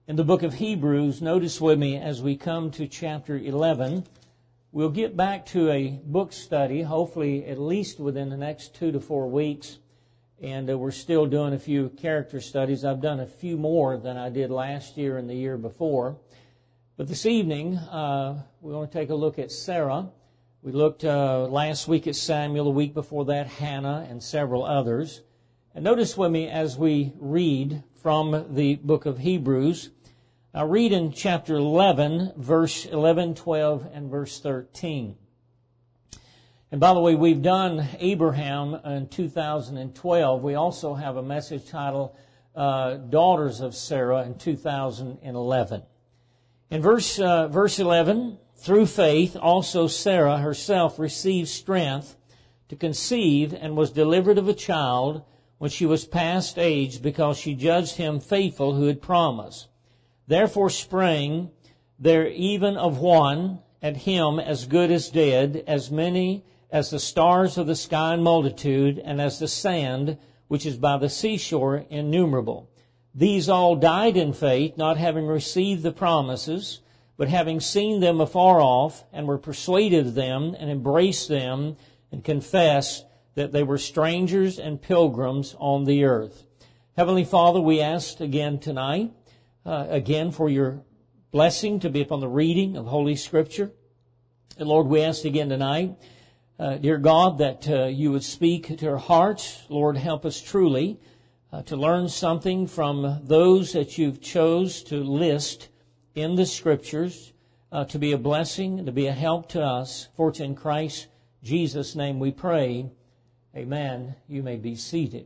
in the book of Hebrews. Notice with me as we come to chapter 11, we'll get back to a book study, hopefully at least within the next 2 to 4 weeks. And we're still doing a few character studies. I've done a few more than I did last year and the year before. But this evening, we want to take a look at Sarah. We looked last week at Samuel, the week before that, Hannah, and several others. And notice with me as we read from the book of Hebrews. I'll read in chapter 11, verse 11, 12, and verse 13. And by the way, we've done Abraham in 2012. We also have a message titled Daughters of Sarah in 2011. In verse 11, through faith also Sarah herself received strength to conceive and was delivered of a child when she was past age, because she judged him faithful who had promised. Therefore sprang there even of one at him as good as dead, as many as the stars of the sky in multitude, and as the sand which is by the seashore innumerable. These all died in faith, not having received the promises, but having seen them afar off, and were persuaded of them, and embraced them, and confessed that they were strangers and pilgrims on the earth. Heavenly Father, we ask again tonight, for your blessing to be upon the reading of Holy Scripture. And Lord, we ask again tonight, dear God, that you would speak to our hearts. Lord, help us truly to learn something from those that you've chose to list in the Scriptures, to be a blessing and to be a help to us. For it's in Christ Jesus' name we pray. Amen. You may be seated.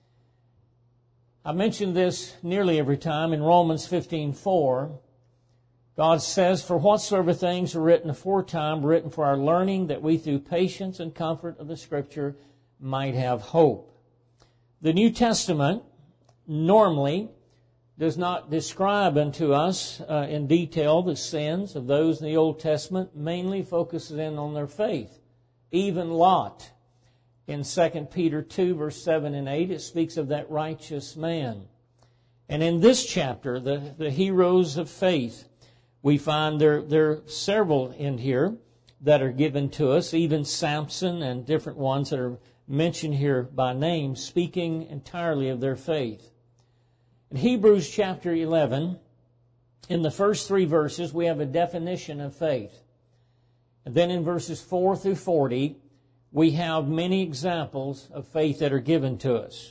I mention this nearly every time. In Romans 15:4, God says, "For whatsoever things are written aforetime, were written for our learning, that we through patience and comfort of the Scripture might have hope." The New Testament normally does not describe unto us in detail the sins of those in the Old Testament, mainly focuses in on their faith. Even Lot. In 2 Peter 2, verse 7 and 8, it speaks of that righteous man. And in this chapter, the heroes of faith, we find there are several in here that are given to us, even Samson and different ones that are mentioned here by name, speaking entirely of their faith. In Hebrews chapter 11, in the first 3 verses, we have a definition of faith. And then in verses 4 through 40, we have many examples of faith that are given to us.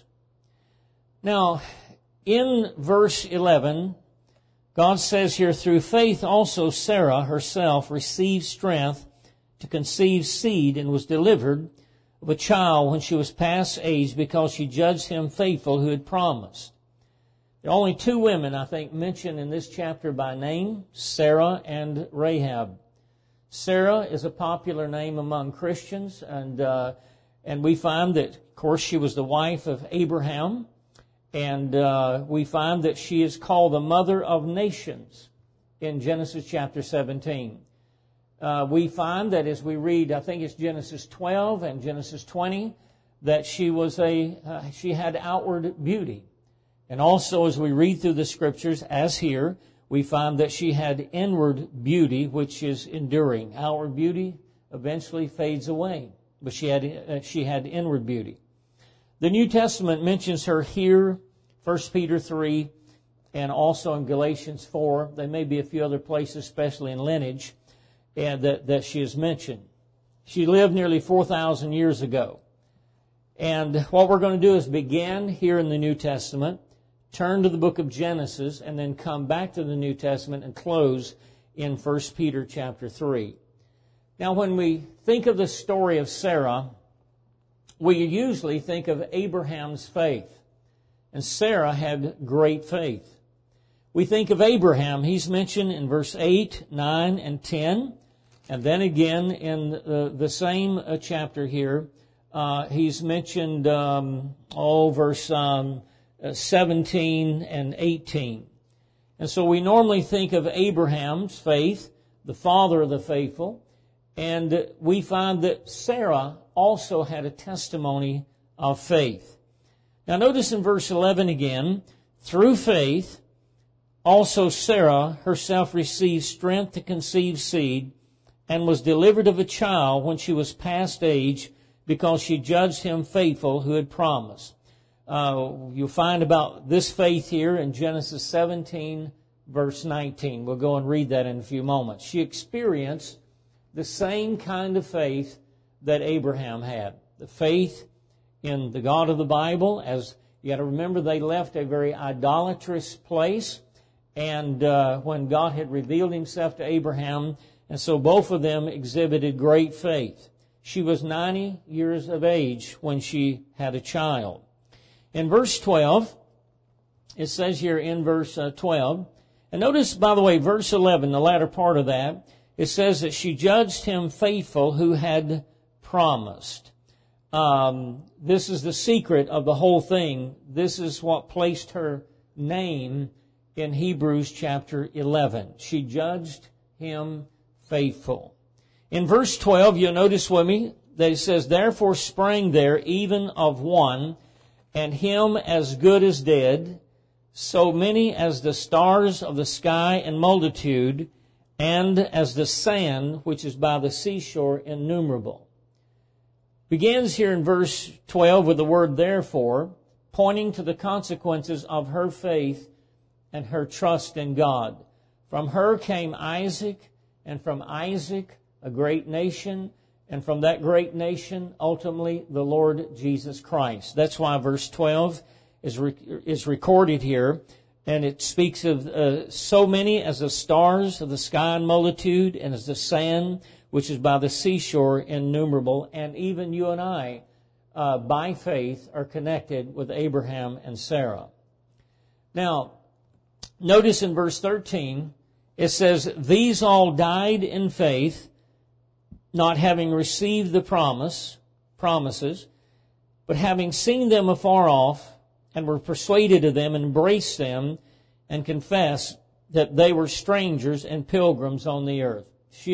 Now, in verse 11, God says here, "Through faith also Sarah herself received strength to conceive seed, and was delivered of a child when she was past age, because she judged him faithful who had promised." There are only 2 women, I think, mentioned in this chapter by name, Sarah and Rahab. Sarah is a popular name among Christians, and we find that, of course, she was the wife of Abraham, and we find that she is called the mother of nations in Genesis chapter 17. We find that as we read, I think it's Genesis 12 and Genesis 20, that she had outward beauty. And also as we read through the Scriptures, as here, we find that she had inward beauty, which is enduring. Outward beauty eventually fades away, but she had inward beauty. The New Testament mentions her here, 1 Peter 3, and also in Galatians 4. There may be a few other places, especially in lineage, and that she is mentioned. She lived nearly 4,000 years ago. And what we're going to do is begin here in the New Testament, turn to the book of Genesis, and then come back to the New Testament and close in 1 Peter chapter 3. Now, when we think of the story of Sarah, we usually think of Abraham's faith. And Sarah had great faith. We think of Abraham. He's mentioned in verse 8, 9, and 10. And then again in the same chapter here, he's mentioned, verse 17 and 18. And so we normally think of Abraham's faith, the father of the faithful, and we find that Sarah also had a testimony of faith. Now notice in verse 11 again, through faith, Also Sarah herself received strength to conceive seed, and was delivered of a child when she was past age, because she judged him faithful who had promised. You'll find about this faith here in Genesis 17, verse 19. We'll go and read that in a few moments. She experienced the same kind of faith that Abraham had. The faith in the God of the Bible, as you got to remember, they left a very idolatrous place, and when God had revealed himself to Abraham, and so both of them exhibited great faith. She was 90 years of age when she had a child. In verse 12, it says here in verse 12, and notice, by the way, verse 11, the latter part of that, it says that she judged him faithful who had promised. This is the secret of the whole thing. This is what placed her name in Hebrews chapter 11. She judged him faithful. In verse 12, you'll notice with me that it says, therefore sprang there even of one, and him as good as dead, so many as the stars of the sky in multitude, and as the sand which is by the seashore innumerable. Begins here in verse 12 with the word therefore, pointing to the consequences of her faith and her trust in God. From her came Isaac, and from Isaac a great nation, and from that great nation ultimately the Lord Jesus Christ. That's why verse 12 is recorded here, and it speaks of so many as the stars of the sky in multitude, and as the sand which is by the seashore innumerable. And even you and I, by faith, are connected with Abraham and Sarah. Now, notice in verse 13, it says, these all died in faith, not having received the promises, but having seen them afar off, and were persuaded of them, and embraced them, and confessed that they were strangers and pilgrims on the earth. She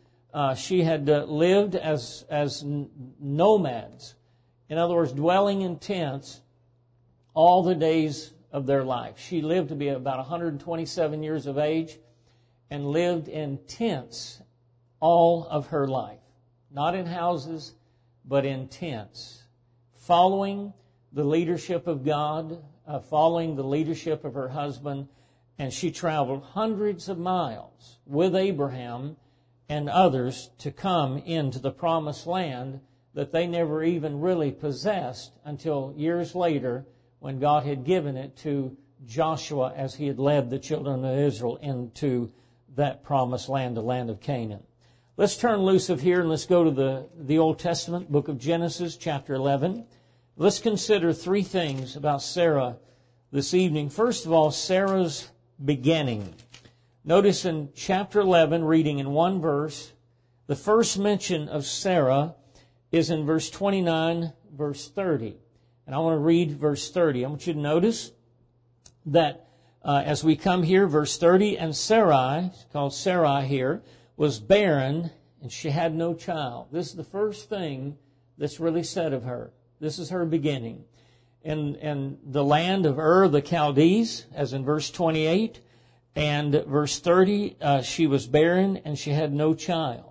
had lived as nomads. In other words, dwelling in tents all the days of their life. She lived to be about 127 years of age and lived in tents all of her life. Not in houses, but in tents. Following the leadership of God, following the leadership of her husband, and she traveled hundreds of miles with Abraham and others to come into the promised land that they never even really possessed until years later when God had given it to Joshua as he had led the children of Israel into that promised land, the land of Canaan. Let's turn loose of here and let's go to the Old Testament, book of Genesis, chapter 11. Let's consider three things about Sarah this evening. First of all, Sarah's beginning. Notice in chapter 11, reading in one verse, the first mention of Sarah is in verse 29, verse 30. And I want to read verse 30. I want you to notice that as we come here, verse 30, and Sarai, called Sarai here, was barren, and she had no child. This is the first thing that's really said of her. This is her beginning. In the land of Ur of the Chaldees, as in verse 28, and verse 30, she was barren and she had no child.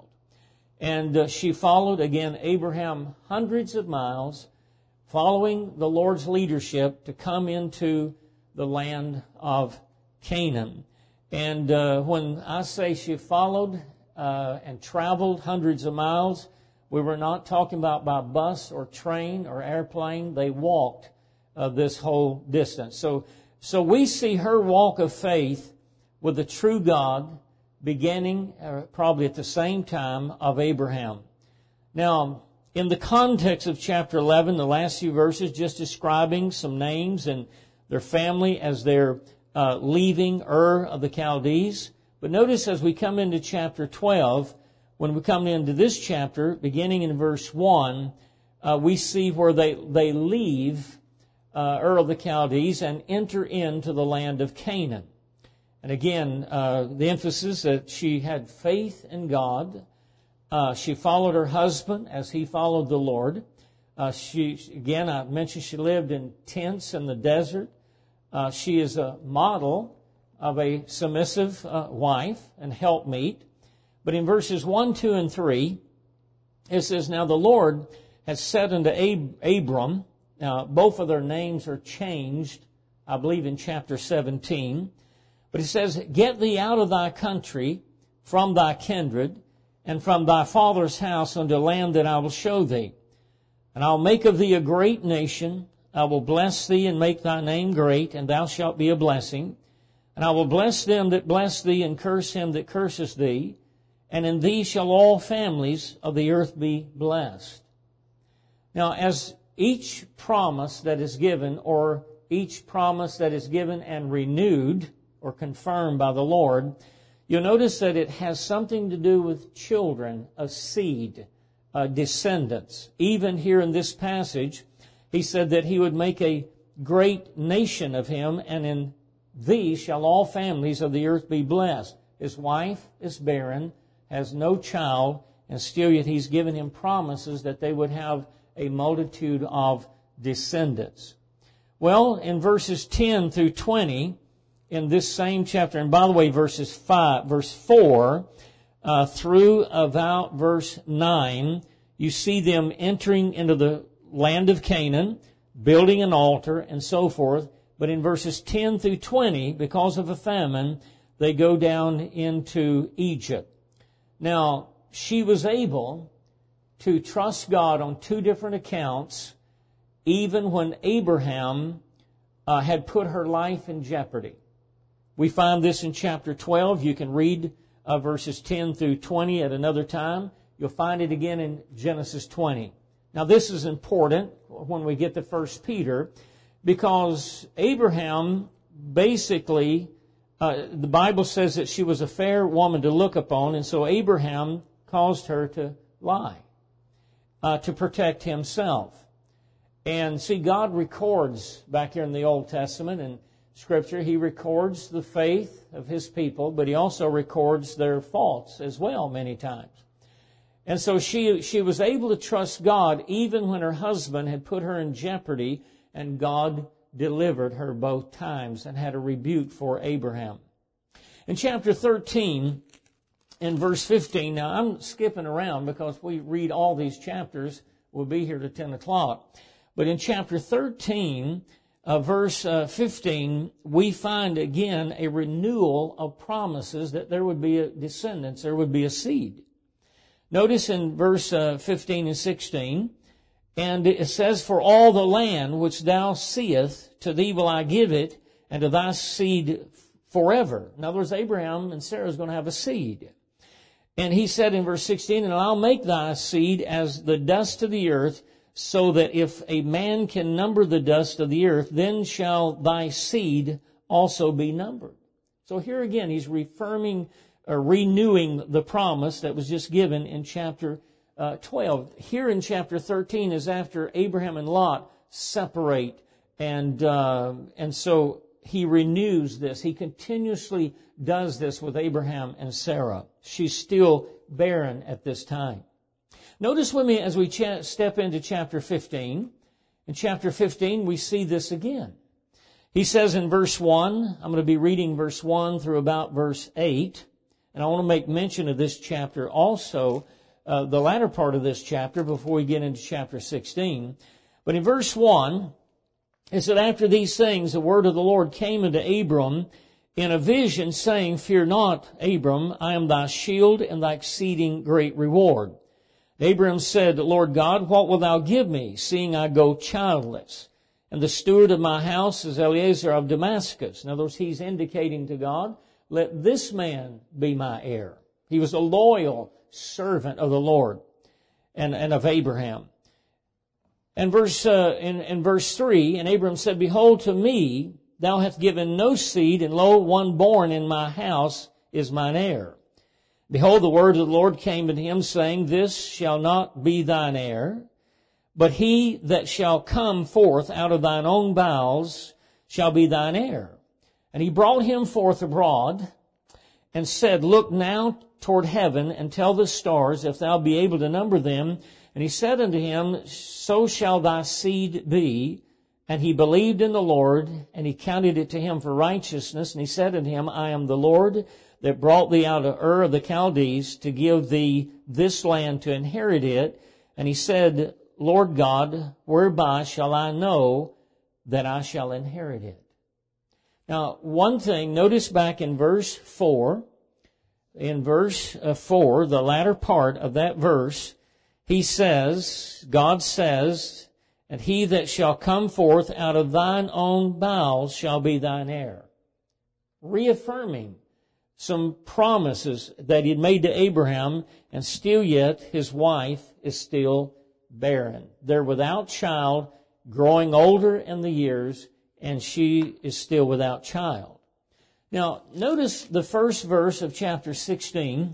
And she followed, again, Abraham hundreds of miles, following the Lord's leadership to come into the land of Canaan. And when I say she followed and traveled hundreds of miles, we were not talking about by bus or train or airplane. They walked this whole distance. So we see her walk of faith with the true God beginning probably at the same time of Abraham. Now, in the context of chapter 11, the last few verses just describing some names and their family as they're leaving Ur of the Chaldees. But notice as we come into chapter 12, when we come into this chapter, beginning in verse 1, we see where they leave Ur of the Chaldees and enter into the land of Canaan. And again, the emphasis that she had faith in God. She followed her husband as he followed the Lord. I mentioned she lived in tents in the desert. She is a model of a submissive wife and helpmeet. But in verses 1, 2, and 3, it says, "Now the Lord has said unto Abram," now both of their names are changed, I believe, in chapter 17. But it says, "Get thee out of thy country, from thy kindred, and from thy father's house unto land that I will show thee. And I'll make of thee a great nation. I will bless thee and make thy name great, and thou shalt be a blessing. And I will bless them that bless thee, and curse him that curses thee. And in thee shall all families of the earth be blessed." Now, as each promise that is given, or each promise that is given and renewed or confirmed by the Lord, you'll notice that it has something to do with children, a seed, descendants. Even here in this passage, he said that he would make a great nation of him, and in thee shall all families of the earth be blessed. His wife is barren, has no child, and still yet he's given him promises that they would have a multitude of descendants. Well, in verses 10 through 20, in this same chapter, and by the way, verse 4 through about verse 9, you see them entering into the land of Canaan, building an altar, and so forth. But in verses 10 through 20, because of a famine, they go down into Egypt. Now, she was able to trust God on two different accounts, even when Abraham had put her life in jeopardy. We find this in chapter 12. You can read verses 10 through 20 at another time. You'll find it again in Genesis 20. Now, this is important when we get to 1 Peter, because Abraham basically, the Bible says that she was a fair woman to look upon, and so Abraham caused her to lie to protect himself. And see, God records back here in the Old Testament and Scripture, He records the faith of His people, but He also records their faults as well many times. And so she was able to trust God even when her husband had put her in jeopardy, and God delivered her both times and had a rebuke for Abraham. In chapter 13, in verse 15, now I'm skipping around because we read all these chapters. We'll be here to 10 o'clock. But in chapter 13, verse 15, we find again a renewal of promises that there would be a descendants, there would be a seed. Notice in verse 15 and 16, "And it says, For all the land which thou seest, to thee will I give it, and to thy seed forever." In other words, Abraham and Sarah is going to have a seed. And he said in verse 16, "And I'll make thy seed as the dust of the earth, so that if a man can number the dust of the earth, then shall thy seed also be numbered." So here again, he's reaffirming or renewing the promise that was just given in chapter 12. Here in chapter 13 is after Abraham and Lot separate, and so he renews this. He continuously does this with Abraham and Sarah. She's still barren at this time. Notice with me as we step into chapter 15. In chapter 15, we see this again. He says in verse 1, I'm going to be reading verse 1 through about verse 8, and I want to make mention of this chapter also, the latter part of this chapter, before we get into chapter 16. But in verse 1, it said, "After these things, the word of the Lord came unto Abram in a vision, saying, Fear not, Abram, I am thy shield and thy exceeding great reward. Abram said, Lord God, what wilt thou give me, seeing I go childless? And the steward of my house is Eliezer of Damascus." In other words, he's indicating to God, let this man be my heir. He was a loyal servant of the Lord and of Abraham. And in verse 3, "And Abram said, Behold, to me thou hast given no seed, and lo, one born in my house is mine heir. Behold, the word of the Lord came unto him, saying, This shall not be thine heir, but he that shall come forth out of thine own bowels shall be thine heir. And he brought him forth abroad, and said, Look now toward heaven, and tell the stars, if thou be able to number them. And he said unto him, So shall thy seed be. And he believed in the Lord, and he counted it to him for righteousness. And he said unto him, I am the Lord that brought thee out of Ur of the Chaldees to give thee this land to inherit it. And he said, Lord God, whereby shall I know that I shall inherit it? Now, one thing, notice back in verse 4, the latter part of that verse, God says, and he that shall come forth out of thine own bowels shall be thine heir. Reaffirming some promises that he had made to Abraham, and still yet his wife is still barren. They're without child, growing older in the years, and she is still without child. Now, notice the first verse of chapter 16.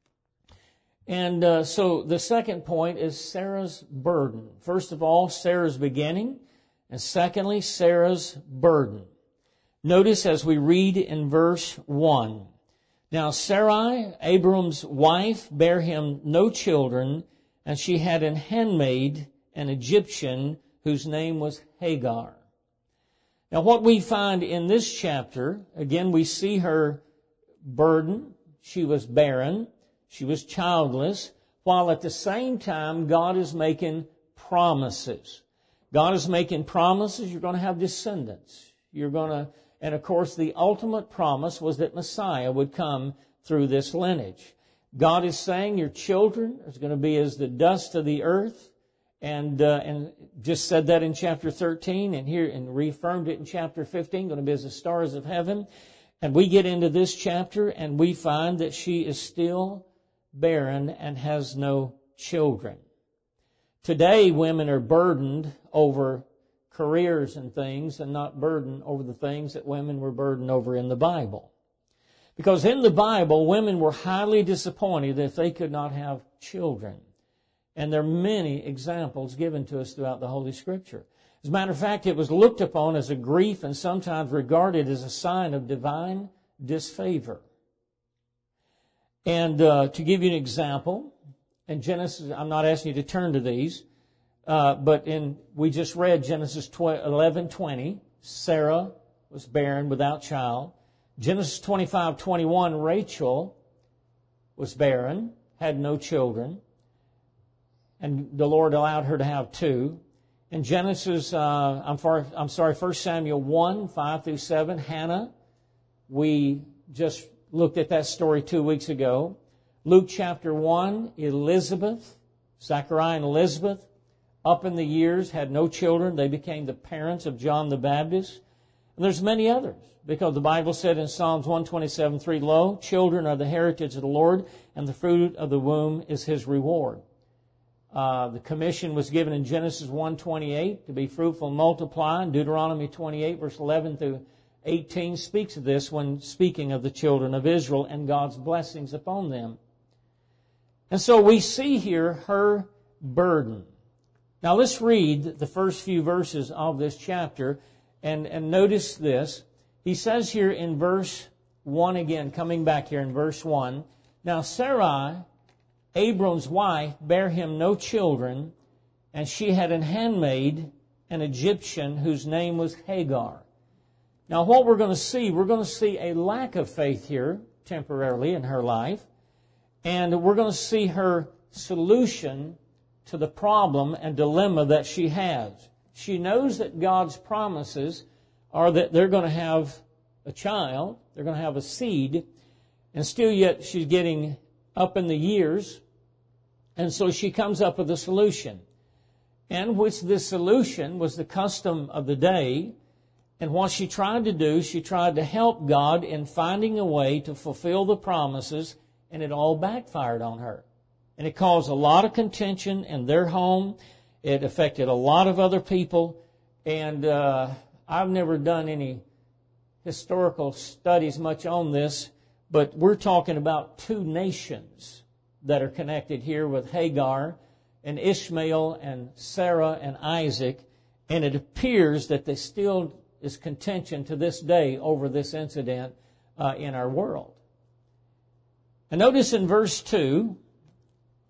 And so the second point is Sarah's burden. First of all, Sarah's beginning, and secondly, Sarah's burden. Notice as we read in verse 1. Now Sarai, Abram's wife, bare him no children, and she had an handmaid, an Egyptian, whose name was Hagar. Now what we find in this chapter, again, we see her burden. She was barren. She was childless, while at the same time God is making promises. God is making promises. You're going to have descendants. And of course the ultimate promise was that Messiah would come through this lineage. God is saying your children are going to be as the dust of the earth, and just said that in chapter 13, and reaffirmed it in chapter 15, going to be as the stars of heaven. And we get into this chapter and we find that she is still barren and has no children. Today, women are burdened over careers and things, and not burdened over the things that women were burdened over in the Bible. Because in the Bible, women were highly disappointed if they could not have children. And there are many examples given to us throughout the Holy Scripture. As a matter of fact, it was looked upon as a grief and sometimes regarded as a sign of divine disfavor. And to give you an example, in Genesis, I'm not asking you to turn to these, but we just read Genesis 11:20, Sarah was barren without child. Genesis 25:21, Rachel was barren, had no children, and the Lord allowed her to have two. In Genesis, 1 Samuel 1:5-7, Hannah, we just looked at that story 2 weeks ago. Luke chapter 1, Elizabeth, Zachariah and Elizabeth, up in the years, had no children. They became the parents of John the Baptist. And there's many others, because the Bible said in Psalms 127:3, Lo, children are the heritage of the Lord, and the fruit of the womb is His reward. The commission was given in Genesis 1:28 to be fruitful and multiply, and Deuteronomy 28, verse 11-18 speaks of this when speaking of the children of Israel and God's blessings upon them. And so we see here her burden. Now let's read the first few verses of this chapter and notice this. He says here in verse 1 again, coming back here in verse 1, Now Sarai, Abram's wife, bare him no children, and she had an handmaid, an Egyptian, whose name was Hagar. Now what we're going to see a lack of faith here temporarily in her life, and we're going to see her solution to the problem and dilemma that she has. She knows that God's promises are that they're going to have a child, they're going to have a seed, and still yet she's getting up in the years, and so she comes up with a solution. And which this solution was the custom of the day, and what she tried to do, she tried to help God in finding a way to fulfill the promises, and it all backfired on her. And it caused a lot of contention in their home. It affected a lot of other people. And I've never done any historical studies much on this, but we're talking about two nations that are connected here with Hagar and Ishmael and Sarah and Isaac. And it appears that there still is contention to this day over this incident in our world. And notice in verse 2,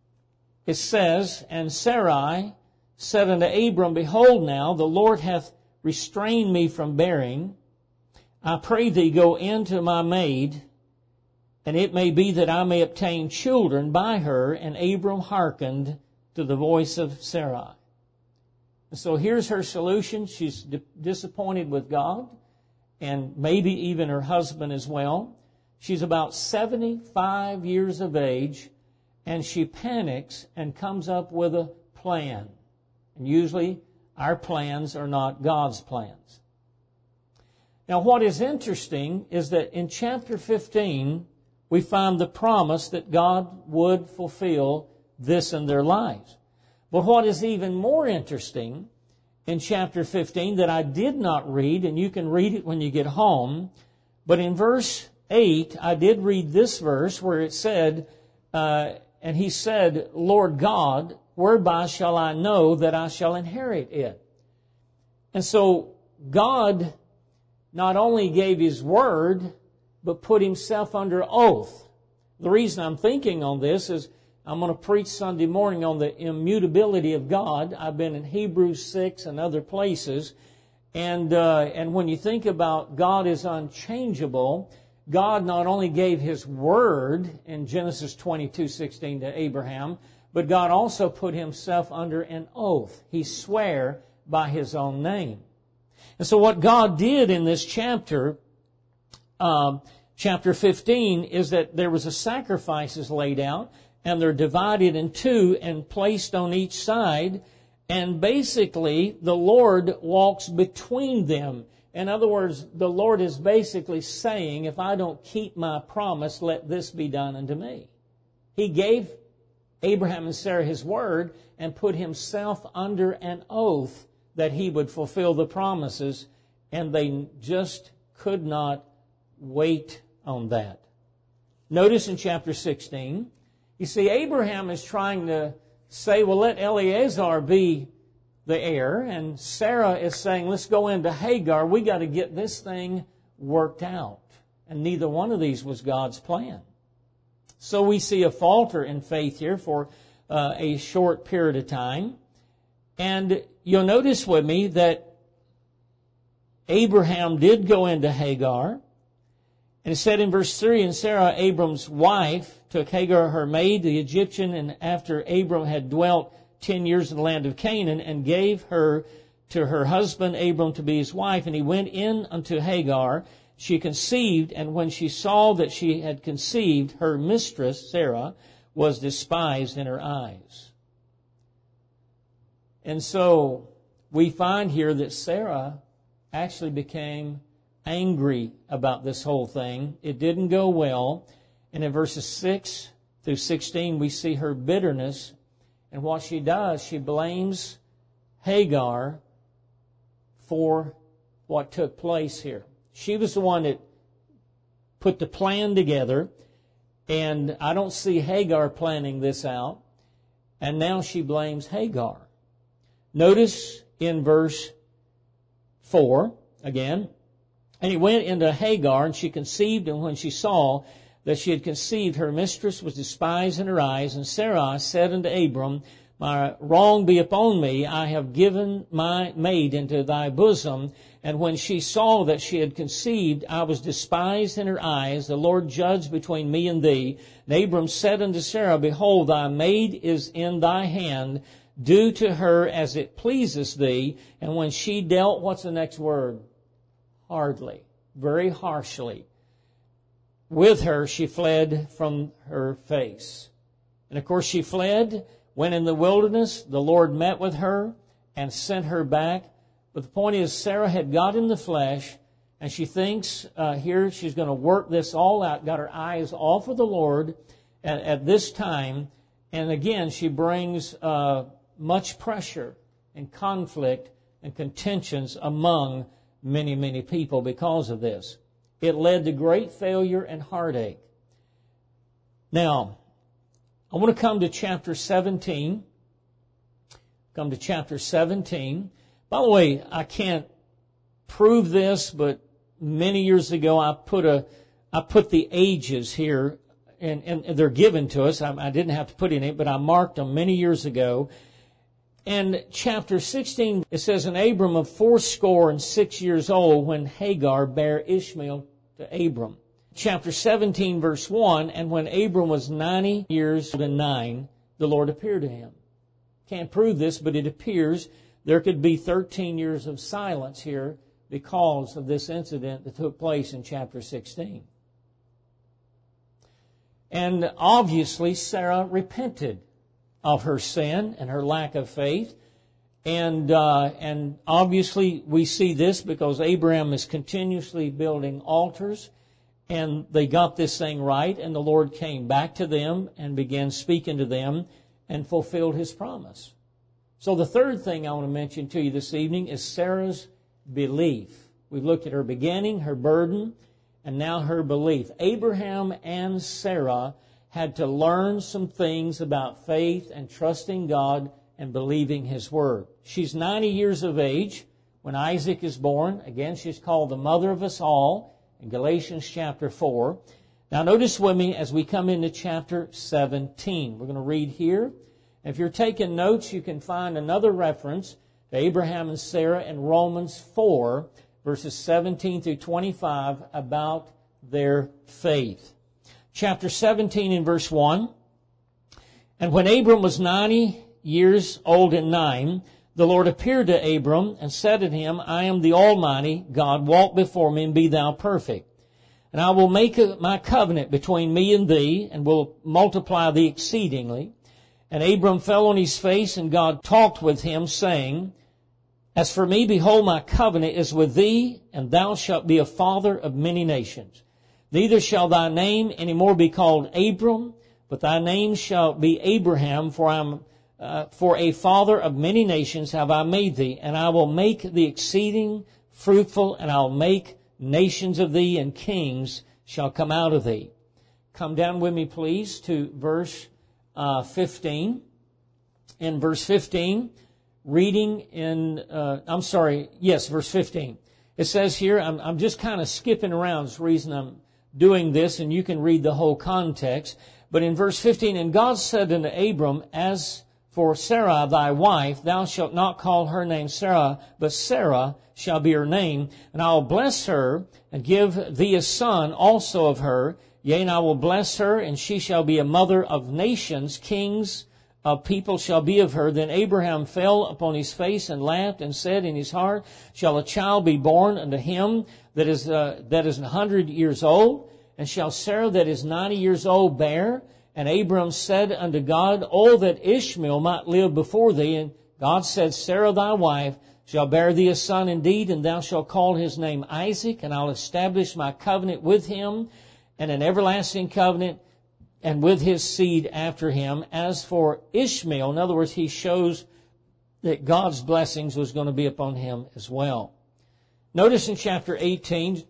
it says, And Sarai said unto Abram, Behold now, the Lord hath restrained me from bearing. I pray thee, go in to my maid, and it may be that I may obtain children by her. And Abram hearkened to the voice of Sarai. So here's her solution. She's disappointed with God, and maybe even her husband as well. She's about 75 years of age, and she panics and comes up with a plan. And usually our plans are not God's plans. Now, what is interesting is that in chapter 15, we find the promise that God would fulfill this in their lives. But what is even more interesting in chapter 15 that I did not read, and you can read it when you get home, but in verse 8, I did read this verse where it said, and he said, Lord God, whereby shall I know that I shall inherit it? And so God not only gave His word, but put Himself under oath. The reason I'm thinking on this is I'm going to preach Sunday morning on the immutability of God. I've been in Hebrews 6 and other places. And when you think about God is unchangeable, God not only gave His word in Genesis 22:16 to Abraham, but God also put Himself under an oath. He swore by His own name. And so what God did in this chapter 15, is that there was a sacrifices laid out, and they're divided in two and placed on each side, and basically the Lord walks between them. In other words, the Lord is basically saying, if I don't keep my promise, let this be done unto me. He gave Abraham and Sarah His word and put Himself under an oath that He would fulfill the promises, and they just could not wait on that. Notice in chapter 16, you see Abraham is trying to say, well, let Eliezer be the heir, and Sarah is saying, let's go into Hagar. We got to get this thing worked out. And neither one of these was God's plan. So we see a falter in faith here for a short period of time. And you'll notice with me that Abraham did go into Hagar. And it said in verse 3, and Sarah, Abram's wife, took Hagar, her maid, the Egyptian, and after Abram had dwelt 10 years in the land of Canaan, and gave her to her husband Abram to be his wife. And he went in unto Hagar. She conceived, and when she saw that she had conceived, her mistress, Sarah, was despised in her eyes. And so we find here that Sarah actually became angry about this whole thing. It didn't go well. And in verses 6 through 16, we see her bitterness. And what she does, she blames Hagar for what took place here. She was the one that put the plan together, and I don't see Hagar planning this out. And now she blames Hagar. Notice in verse 4, again, and he went into Hagar, and she conceived, and when she saw that she had conceived, her mistress was despised in her eyes. And Sarai said unto Abram, my wrong be upon me, I have given my maid into thy bosom. And when she saw that she had conceived, I was despised in her eyes. The Lord judged between me and thee. And Abram said unto Sarah, behold, thy maid is in thy hand. Do to her as it pleaseth thee. And when she dealt, what's the next word? Hardly, very harshly. With her, she fled from her face. And of course, she fled. When in the wilderness, the Lord met with her and sent her back. But the point is, Sarah had got in the flesh, and she thinks here she's going to work this all out, got her eyes off of the Lord at this time. And again, she brings much pressure and conflict and contentions among many, many people because of this. It led to great failure and heartache. Now, I want to come to chapter 17. Come to chapter 17. By the way, I can't prove this, but many years ago I put the ages here, and they're given to us. I didn't have to put in it, but I marked them many years ago. And chapter 16, it says, And Abram of 86 years old, when Hagar bare Ishmael to Abram. Chapter 17, verse 1, And when Abram was 90 years and 9, the Lord appeared to him. Can't prove this, but it appears there could be 13 years of silence here because of this incident that took place in chapter 16. And obviously Sarah repented of her sin and her lack of faith. And obviously we see this because Abraham is continuously building altars, and they got this thing right, and the Lord came back to them and began speaking to them and fulfilled His promise. So the third thing I want to mention to you this evening is Sarah's belief. We've looked at her beginning, her burden, and now her belief. Abraham and Sarah had to learn some things about faith and trusting God and believing His Word. She's 90 years of age when Isaac is born. Again, she's called the mother of us all in Galatians chapter 4. Now notice with me as we come into chapter 17. We're going to read here. If you're taking notes, you can find another reference to Abraham and Sarah in Romans 4, verses 17 through 25, about their faith. Chapter 17 in verse 1. And when Abram was 90 years old and 9, the Lord appeared to Abram and said to him, I am the Almighty God, walk before me and be thou perfect. And I will make my covenant between me and thee, and will multiply thee exceedingly. And Abram fell on his face, and God talked with him, saying, As for me, behold, my covenant is with thee, and thou shalt be a father of many nations. Neither shall thy name any more be called Abram, but thy name shall be Abraham, for a father of many nations have I made thee, and I will make thee exceeding fruitful, and I'll make nations of thee, and kings shall come out of thee. Come down with me, please, to verse 15. In verse 15, reading in, verse 15. It says here, I'm just kind of skipping around. It's the reason I'm doing this, and you can read the whole context. But in verse 15, And God said unto Abram, As for Sarah thy wife, thou shalt not call her name Sarah, but Sarah shall be her name. And I will bless her, and give thee a son also of her. Yea, and I will bless her, and she shall be a mother of nations. Kings of people shall be of her. Then Abraham fell upon his face and laughed, and said in his heart, Shall a child be born unto him that is 100 years old? And shall Sarah that is 90 years old bear? And Abram said unto God, Oh, that Ishmael might live before thee. And God said, Sarah thy wife shall bear thee a son indeed, and thou shalt call his name Isaac, and I'll establish my covenant with him, and an everlasting covenant, and with his seed after him. As for Ishmael, in other words, he shows that God's blessings was going to be upon him as well. Notice in chapter 18,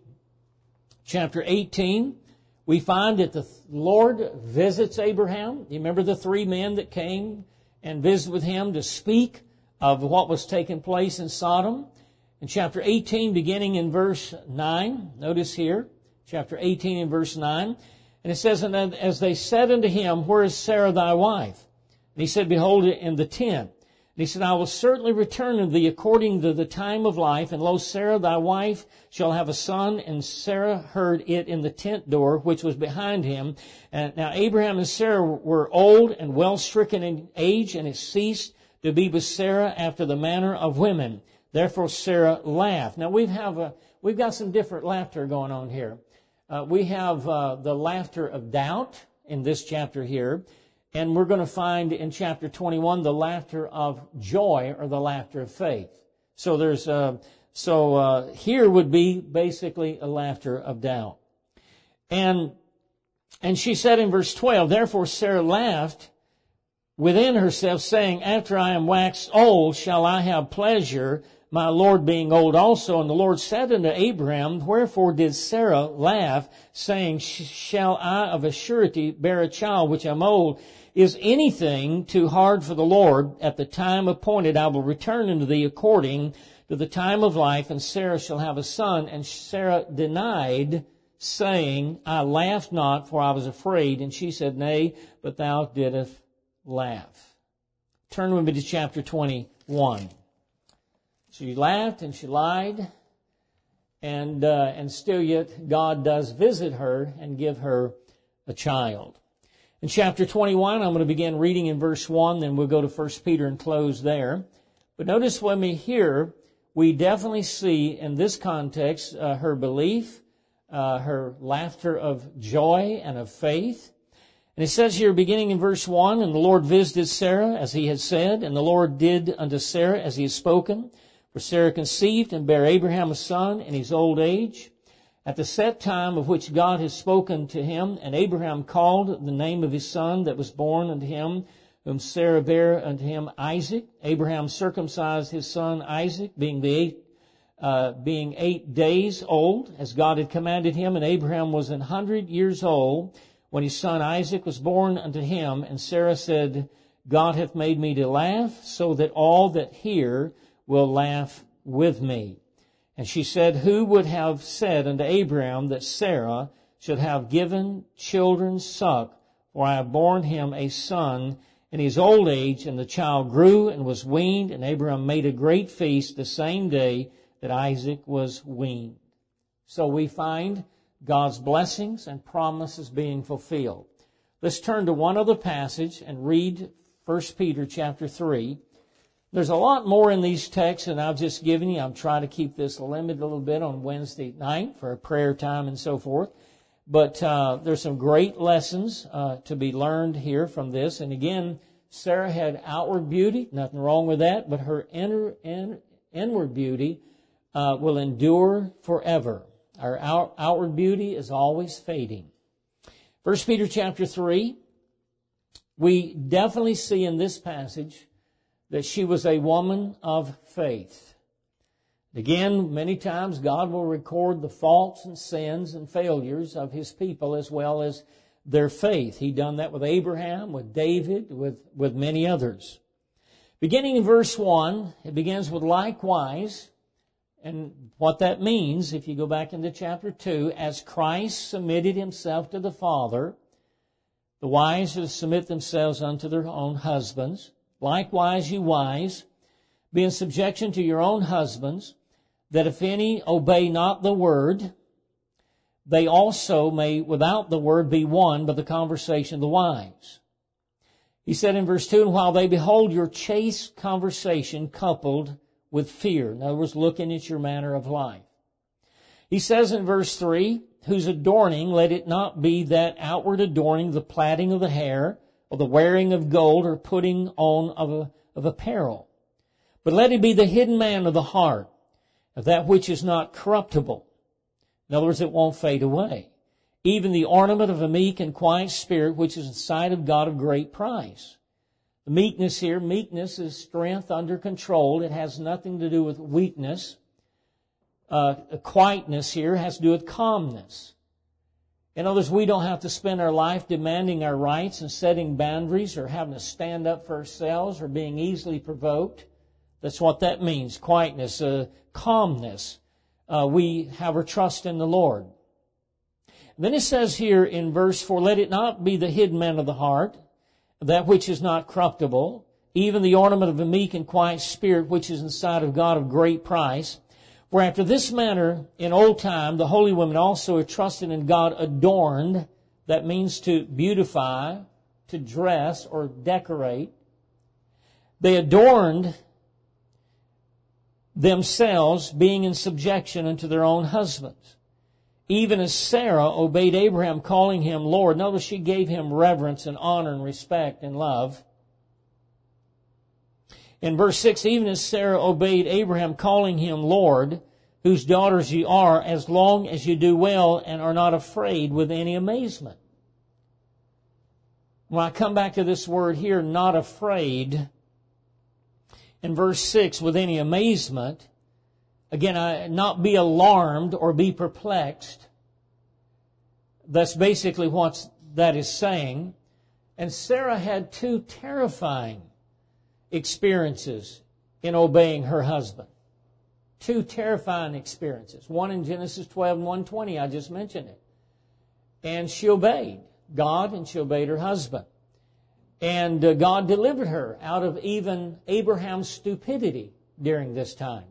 we find that the Lord visits Abraham. You remember the three men that came and visited with him to speak of what was taking place in Sodom? In chapter 18, beginning in verse 9, notice here, chapter 18 and verse 9, and it says, And as they said unto him, Where is Sarah thy wife? And he said, Behold, in the tent. And he said, I will certainly return unto thee according to the time of life, and lo, Sarah thy wife shall have a son. And Sarah heard it in the tent door, which was behind him. And now Abraham and Sarah were old and well stricken in age, and it ceased to be with Sarah after the manner of women. Therefore Sarah laughed. Now we've got some different laughter going on here. We have the laughter of doubt in this chapter here. And we're going to find in chapter 21 the laughter of joy, or the laughter of faith. So here would be basically a laughter of doubt. And she said in verse 12, Therefore Sarah laughed within herself, saying, After I am waxed old, shall I have pleasure, my Lord being old also? And the Lord said unto Abraham, Wherefore did Sarah laugh, saying, Shall I of a surety bear a child which am old? Is anything too hard for the Lord? At the time appointed I will return unto thee according to the time of life, and Sarah shall have a son. And Sarah denied, saying, I laughed not, for I was afraid. And she said, Nay, but thou didst laugh. Turn with me to chapter 21. She laughed and she lied, and still yet God does visit her and give her a child. In chapter 21, I'm going to begin reading in verse 1, then we'll go to 1 Peter and close there. But notice when we hear, we definitely see in this context her belief, her laughter of joy and of faith. And it says here, beginning in verse 1, and the Lord visited Sarah as he had said, and the Lord did unto Sarah as he had spoken. For Sarah conceived and bare Abraham a son in his old age, at the set time of which God had spoken to him. And Abraham called the name of his son that was born unto him, whom Sarah bare unto him, Isaac. Abraham circumcised his son Isaac, being 8 days old, as God had commanded him. And Abraham was 100 years old when his son Isaac was born unto him. And Sarah said, God hath made me to laugh, so that all that hear will laugh with me. And she said, who would have said unto Abraham that Sarah should have given children suck? For I have borne him a son in his old age. And the child grew and was weaned, and Abraham made a great feast the same day that Isaac was weaned. So we find God's blessings and promises being fulfilled. Let's turn to one other passage and read 1 Peter chapter 3. There's a lot more in these texts than I've just given you. I'm trying to keep this limited a little bit on Wednesday night for a prayer time and so forth. But there's some great lessons to be learned here from this. And again, Sarah had outward beauty, nothing wrong with that, but her inward beauty will endure forever. Our outward beauty is always fading. 1 Peter chapter 3, we definitely see in this passage that she was a woman of faith. Again, many times God will record the faults and sins and failures of His people as well as their faith. He done that with Abraham, with David, with many others. Beginning in verse 1, it begins with likewise, and what that means, if you go back into chapter 2, as Christ submitted Himself to the Father, the wives are to submit themselves unto their own husbands. Likewise, you wives, be in subjection to your own husbands, that if any obey not the word, they also may without the word be won by the conversation of the wives. He said in verse 2, and while they behold your chaste conversation coupled with fear. In other words, looking at your manner of life. He says in verse 3, whose adorning, let it not be that outward adorning, the plaiting of the hair, or the wearing of gold, or putting on of apparel. But let it be the hidden man of the heart, of that which is not corruptible. In other words, it won't fade away. Even the ornament of a meek and quiet spirit, which is the sight of God of great price. The meekness here, meekness is strength under control. It has nothing to do with weakness. Quietness here has to do with calmness. In other words, we don't have to spend our life demanding our rights and setting boundaries or having to stand up for ourselves or being easily provoked. That's what that means, quietness, calmness. We have our trust in the Lord. And then it says here in verse 4, let it not be the hidden man of the heart, that which is not corruptible, even the ornament of a meek and quiet spirit, which is in the sight of God of great price. For after this manner, in old time, the holy women also are trusted in God adorned. That means to beautify, to dress, or decorate. They adorned themselves, being in subjection unto their own husbands. Even as Sarah obeyed Abraham, calling him Lord. Notice she gave him reverence and honor and respect and love. In verse 6, even as Sarah obeyed Abraham, calling him Lord, whose daughters ye are, as long as you do well and are not afraid with any amazement. When I come back to this word here, not afraid, in verse 6, with any amazement, again, not be alarmed or be perplexed. That's basically what that is saying. And Sarah had two terrifying experiences in obeying her husband. Two terrifying experiences. One in Genesis 12 and 1:20, I just mentioned it. And she obeyed God and she obeyed her husband. And God delivered her out of even Abraham's stupidity during this time.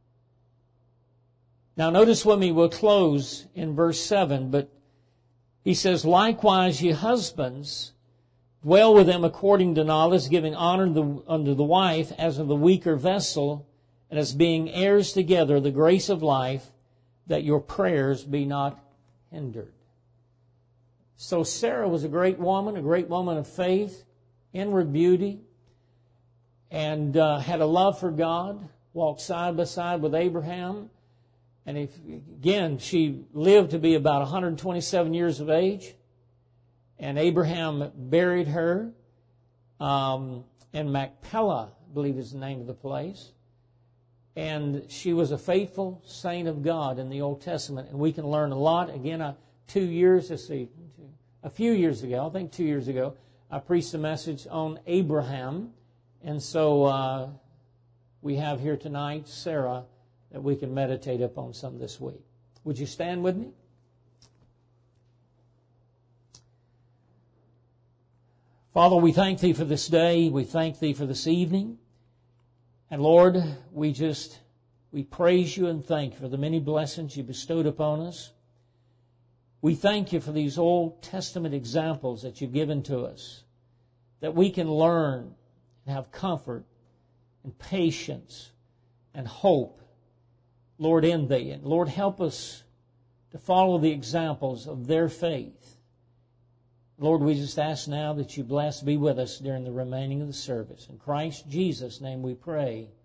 Now notice with me, we'll close in verse 7, but he says, likewise, ye husbands, dwell with them according to knowledge, giving honor unto the wife as of the weaker vessel, and as being heirs together of the grace of life, that your prayers be not hindered. So Sarah was a great woman of faith, inward beauty, and had a love for God, walked side by side with Abraham. And again, she lived to be about 127 years of age. And Abraham buried her in Machpelah, I believe is the name of the place. And she was a faithful saint of God in the Old Testament. And we can learn a lot. Again, a few years ago, I think 2 years ago, I preached a message on Abraham. And so we have here tonight Sarah that we can meditate upon some this week. Would you stand with me? Father, we thank Thee for this day. We thank Thee for this evening. And Lord, we praise You and thank You for the many blessings You bestowed upon us. We thank You for these Old Testament examples that You've given to us, that we can learn and have comfort and patience and hope, Lord, in Thee. And Lord, help us to follow the examples of their faith. Lord, we just ask now that You bless, be with us during the remaining of the service. In Christ Jesus' name we pray.